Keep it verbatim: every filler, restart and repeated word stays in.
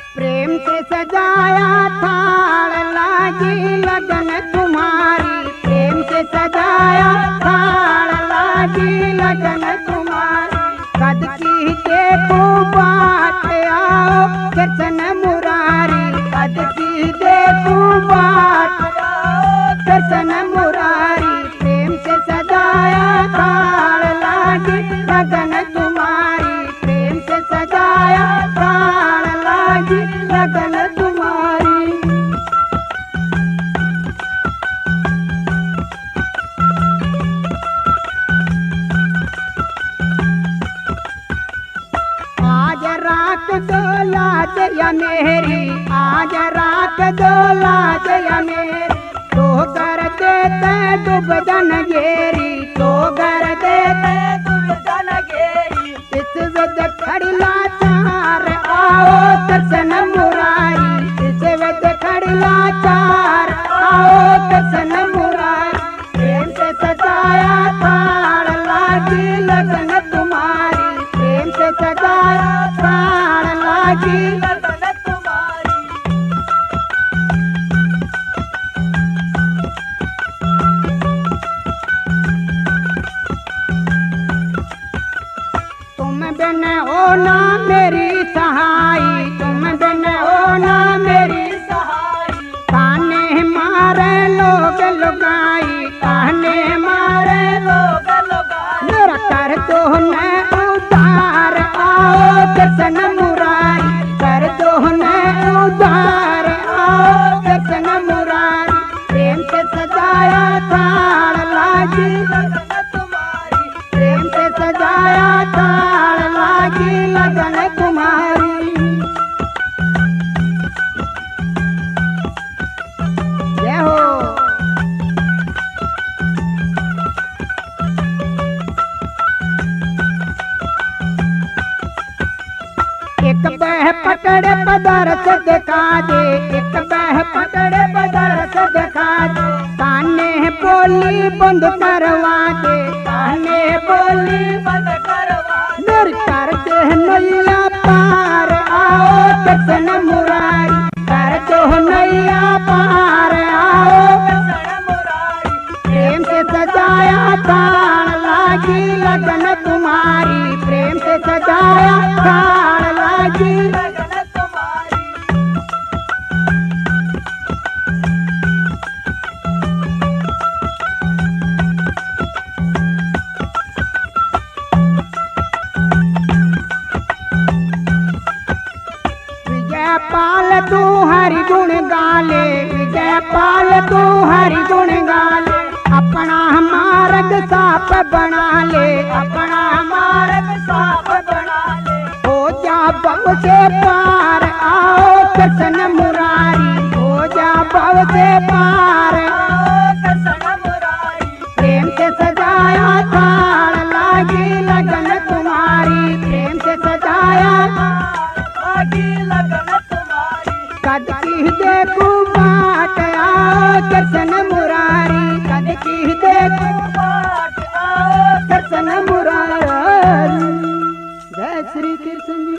प्रेम से सजाया थाल लागी लगन तुम्हारी, प्रेम से सजाया थाल लागी लगन तुम्हारी। कद की देखो बाट आओ कृष्ण मुरारी, कद की देखो बाट आओ कृष्ण मुरारी। प्रेम से सजाया थाल लागी लगन तुम्हारी, प्रेम से सजाया थाल लागी लगन तुम्हारी। आज रात डोला जया मेरी, आज रात डोला जया मेरी। तो कर देते डूब जन घेरी, तो कर देते डूब जन घेरी। इस वद खड़ी लाचार आओ कृष्ण मुरारी, इस वद खड़ी लाचार आओ कृष्ण मुरारी। प्रेम से सजाया थाल लागी लगन तुम्हारी, प्रेम से सजाया थाल लागी लगन तुम्हारी। तुम बिन हो ना मेरी सहाई, तुम बिन हो ना मेरी सहाई। ताने मारे लोग लुगाई, ताने मारे लोग लुगाई। मेरा कर दो न उधार आओ कृष्ण मुरारी, कर दो न उधार आओ कृष्ण मुरारी। प्रेम से सजाया थाल लागी लगन तुम्हारी, प्रेम से सजाया थाल लागी लगन तुम्हारी। जय हो। एक बह पकड़े पदार्थ दिखा दे, एक बह पकड़े पदार्थ दिखा दे। ताने बोली बंद करवा दे, ताने बोली बंद करवा दे। मेरी कर दे नैया पार आओ कृष्ण मुरारी, कर दो नैया पार आओ कृष्ण मुरारी। प्रेम से सजाया थाल लागी लगन तुम्हारी, प्रेम से सजाया थाल लागी लगन तुम्हारी। विजय पाल तू हरि गुण गाले, विजय पाल तू हरि गुण गाले। अपना मार्ग साफ बना ले, अपना मार्ग साफ बना ले। हो जा भव से पार आओ कृष्ण मुरारी, हो जा भव से पार आओ कृष्ण मुरारी। प्रेम से सजाया थाल लागी लगन तुम्हारी, प्रेम से सजाया लागी लगन तुम्हारी। कद की देखो बाट आओ कृष्ण मुरारी, कद की देखो बाट आओ कृष्ण मुरारी।